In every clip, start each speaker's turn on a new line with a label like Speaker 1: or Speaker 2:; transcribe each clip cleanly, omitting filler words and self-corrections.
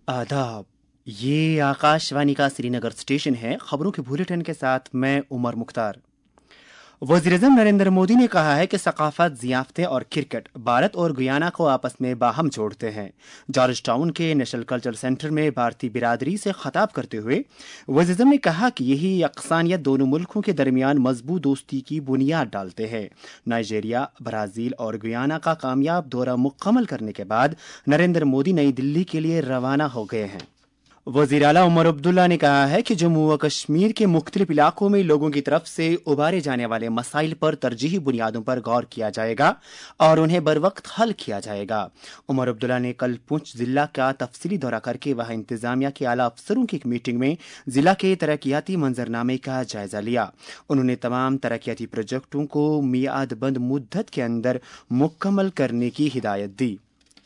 Speaker 1: आदाब। ये आकाशवाणी का श्रीनगर स्टेशन है। खबरों के बुलेटिन के साथ मैं उमर मुख्तार। वज़ीर-ए-आज़म नरेंद्र मोदी ने कहा है कि सकाफत, ज़ियाफ़तें और क्रिकेट भारत और गुयाना को आपस में बाहम जोड़ते हैं। जॉर्ज टाउन के नेशनल कल्चरल सेंटर में भारतीय बिरादरी से खिताब करते हुए वज़ीर-ए-आज़म ने कहा कि यही यकसानियत दोनों मुल्कों के दरमियान मजबूत दोस्ती की बुनियाद डालते हैं। नाइजीरिया, ब्राज़ील और गुयाना का कामयाब दौरा मुकम्मल करने के बाद नरेंद्र मोदी नई दिल्ली के लिए रवाना हो गए हैं। वज़ीर आला उमर अब्दुल्ला ने कहा है कि जम्मू व कश्मीर के मुख्तलिफ इलाकों में लोगों की तरफ से उभारे जाने वाले मसाइल पर तरजीही बुनियादों पर गौर किया जाएगा और उन्हें बरवक्त हल किया जाएगा। उमर अब्दुल्ला ने कल पुंछ जिला का तफसीली दौरा करके वहां इंतजामिया के आला अफसरों की एक मीटिंग में जिला के तरक्याती मंजरनामे का जायजा लिया। उन्होंने तमाम तरक्याती प्रोजेक्टों को मियादबंद मुद्दत के अंदर मुकम्मल करने की हिदायत दी।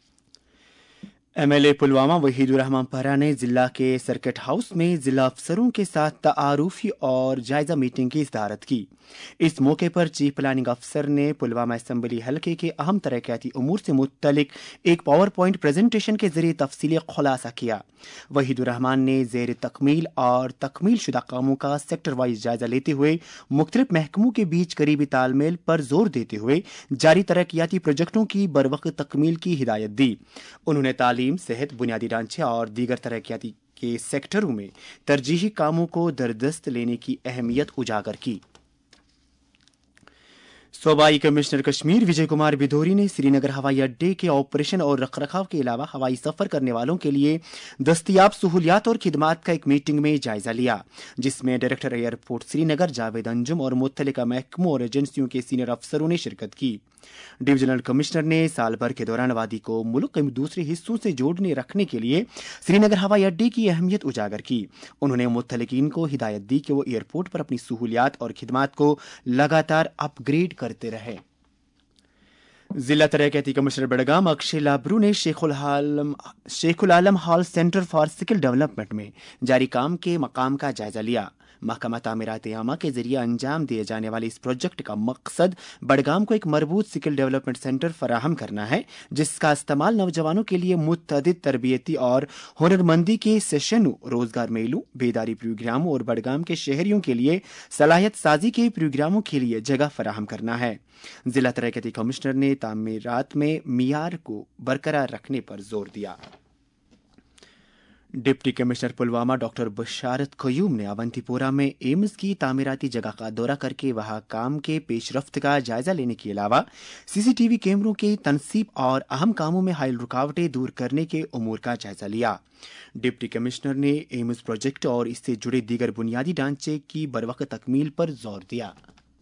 Speaker 1: MLA पुलवामा वहीदुर रहमान पहरा ने जिला के सर्किट हाउस में जिला अफसरों के साथ तारुफी और जायजा मीटिंग की सदारत की। इस मौके पर चीफ प्लानिंग अफसर ने पुलवामा असम्बली हल्के के अहम तरक्याती उमूर से मुत्तलिक एक पावर पॉइंट प्रेजेंटेशन के जरिए तफसीली खुलासा किया। वहीदुर रहमान ने ज़ेर तकमील और तकमील शुदा कामों का सेक्टर वाइज जायजा लेते हुए मुख्तलिफ महकमों के बीच करीबी तालमेल पर जोर देते हुए जारी तरक्याती प्रोजेक्टों की बरवक्त तकमील की हिदायत दी। उन्होंने तालीम, सेहत, बुनियादी ढांचे और दीगर तरक्याती के सेक्टरों में तरजीही कामों को दरदस्त लेने की अहमियत उजागर की। सूबाई कमिश्नर कश्मीर विजय कुमार बिधोरी ने श्रीनगर हवाई अड्डे के ऑपरेशन और रखरखाव के अलावा हवाई सफर करने वालों के लिए दस्तियाब सहूलियात और खिदमात का एक मीटिंग में जायजा लिया, जिसमें डायरेक्टर एयरपोर्ट श्रीनगर जावेद अंजुम और मुत्तलिका महकमों और एजेंसियों के सीनियर अफसरों ने शिरकत की। डिविजनल कमिश्नर ने साल भर के दौरान वादी को मुल्क के दूसरे हिस्सों से जोड़ने रखने के लिए श्रीनगर हवाई अड्डे की अहमियत उजागर की। उन्होंने मुत्तलिकीन को हिदायत दी कि वो एयरपोर्ट पर अपनी सहूलियात और खिदमात को लगातार अपग्रेड करते रहे। जिला तरक्याती कमिश्नर बड़गाम अक्षय लाबरू ने Sheikhul Alam hall centre for skill development में जारी काम के मकाम का जायजा लिया। महकमा तामीरात आमा के जरिए अंजाम दिए जाने वाले इस प्रोजेक्ट का मकसद बड़गाम को एक मरबूत स्किल डेवलपमेंट सेंटर फराहम करना है, जिसका इस्तेमाल नौजवानों के लिए मुतअद्दिद तरबियती और हुनरमंदी के सेशनों, रोजगार मेलों, बेदारी प्रोग्रामों और बड़गाम के शहरियों के लिए सलाहियत साजी के प्रोग्रामों के लिए जगह फराहम करना है। जिला तरक्याती कमिश्नर ने तामीरात में मियार को बरकरार रखने पर जोर दिया। Deputy commissioner Pulwama doctor Basharat Qayoom ने अवंतीपोरा में एम्स की तामीराती जगह का दौरा करके वहां काम के पेशरफ्त का जायजा लेने के अलावा CCTV कैमरों के तनसीब और अहम कामों में हायल रुकावटें दूर करने के उमूर का जायजा लिया। डिप्टी कमिश्नर ने एम्स प्रोजेक्ट और इससे जुड़े दीगर बुनियादी ढांचे की बरवक्त तकमील पर जोर दिया।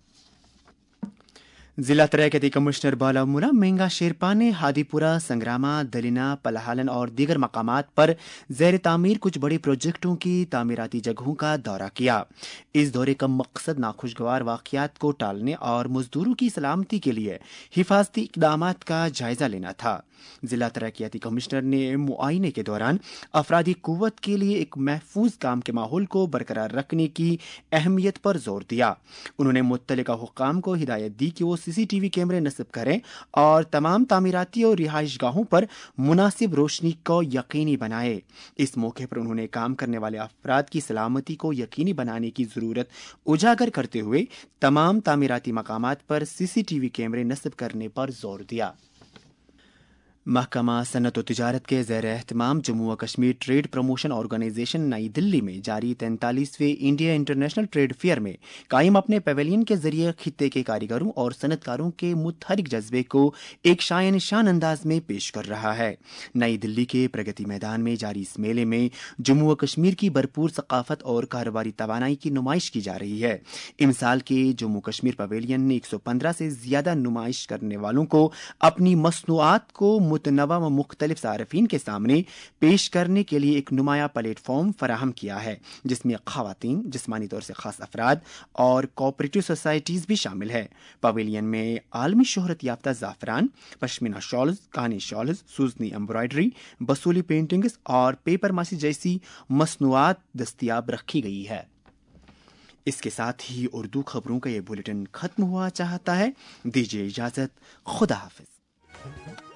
Speaker 1: जिला तरक्याती कमिश्नर बालामुरा मेंगा शेरपा ने हादीपुरा, संग्रामा, दलिना, पलहालन और दीगर मकामात पर ज़ेर तामीर कुछ बड़े प्रोजेक्टों की तामीराती जगहों का दौरा किया। इस दौरे का मकसद नाखुशगवार वाक़यात को टालने और मजदूरों की सलामती के लिए हिफाजती इक़दामात का जायजा लेना था। जिला तरक्याती कमिश्नर ने मुआयने के दौरान अफरादी कुव्वत के लिए एक महफूज काम के माहौल को बरकरार रखने की अहमियत पर जोर दिया। उन्होंने मुत्तलिका हुक्काम को हिदायत दी कि वो CCTV कैमरे नस्ब करें और तमाम तामीराती और रिहाइश गाहों पर मुनासिब रोशनी को यकीनी बनाए। इस मौके पर उन्होंने काम करने वाले अफराद की सलामती को यकीनी बनाने की ज़रूरत उजागर करते हुए तमाम तामीराती मकामात पर CCTV कैमरे नस्ब करने पर जोर दिया। महकमा सनत व तिजारत के ज़ेर एहतमाम जम्मू व कश्मीर ट्रेड प्रमोशन ऑर्गेनाइजेशन नई दिल्ली में जारी 43वें इंडिया इंटरनेशनल ट्रेड फेयर में कायम अपने पवेलियन के जरिए खित्ते के कारीगरों और सनतकारों के मुतहरिक जज्बे को एक शाय निशान अंदाज में पेश कर रहा है। नई दिल्ली के प्रगति मैदान में जारी इस मेले में जम्मू व कश्मीर की भरपूर सकाफत और कारोबारी तवानाई की नुमाइश की जा रही है। इमसाल के जम्मू कश्मीर पवेलियन ने 115 से ज्यादा नुमाइश करने वालों को अपनी मसनूआत को मुतनवा व मुख्तलिफ सारफीन के सामने पेश करने के लिए एक नुमाया प्लेटफॉर्म फराहम किया है, जिसमें खवातीन, जिस्मानी तौर से खास अफराद और कोऑपरेटिव सोसाइटीज भी शामिल है। पवेलियन में आलमी शोहरत याफ्ता ज़ाफ़रान, pashmina shawls, Kani shawls, sozni embroidery, Basohli paintings और पेपर मासी जैसी मसनूआत दस्तियाब रखी गई है। इसके साथ ही उर्दू खबरों का ये बुलेटिन खत्म हुआ चाहता है। दीजिए इजाजत। खुदा हाफिज।